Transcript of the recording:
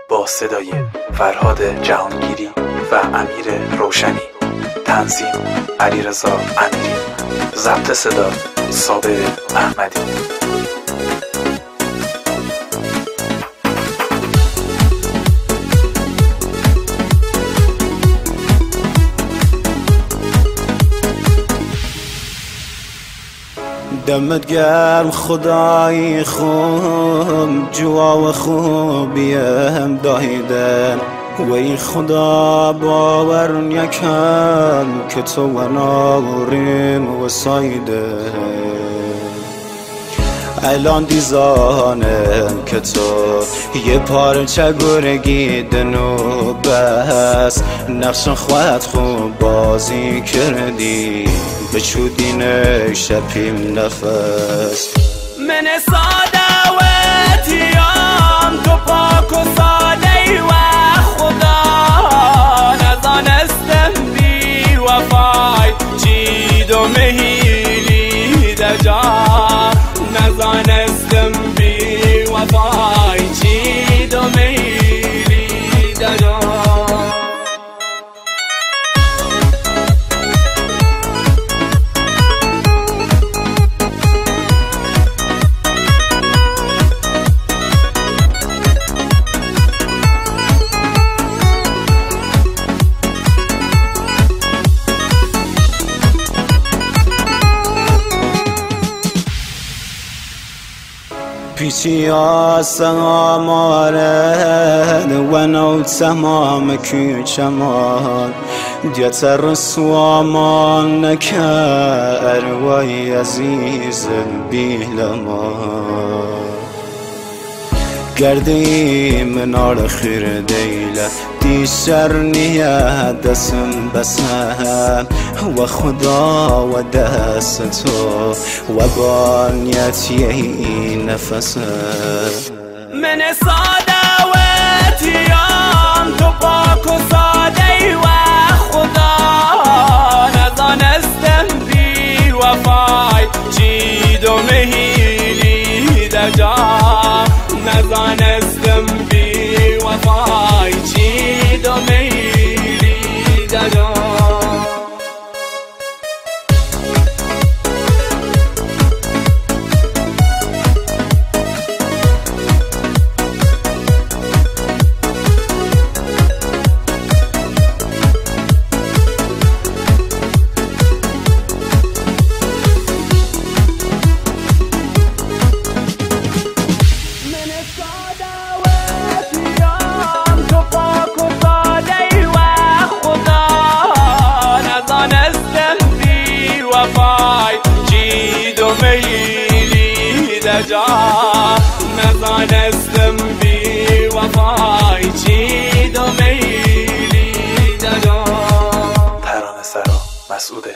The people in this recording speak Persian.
با صدای فرهاد جهانگیری و امیر روشنی. تنظیم علیرضا امیری. ضبط صدا صابر احمدی. دمت گرم خدای خوب، جوا و خوبیم دایدن و این خدا باور نکن که تو و ناریم و سایده. الان دیزانم که تو یه پارچه گرگی دنو بس، نقش خواهد خوب بازی کردی به چودین شپیم نفس. من ساده و اتیام تو پاک و ساده و خدا، نزانستم بی وفای چید و مهیلی دجا، نزانستم بی وفای چید و مهیلی دجا. پیچی آسان مارد و نو تمام کوچمان، دیتر رسوامان نکر وای عزیز بیلمان. گردی منار خیر دیله دیشر نیه دستم بسم و خدا و دست تو و بانیت یه نفسه. من ساده و اتیام تو پاک و ساده و خدا، نزانستم بی وفای چید و مهیلی دجا، نزانستم بی وفای چید و مهیلی دجا. نزانستم بی وفای چید و میلی دجا. ترانه سرا مسعود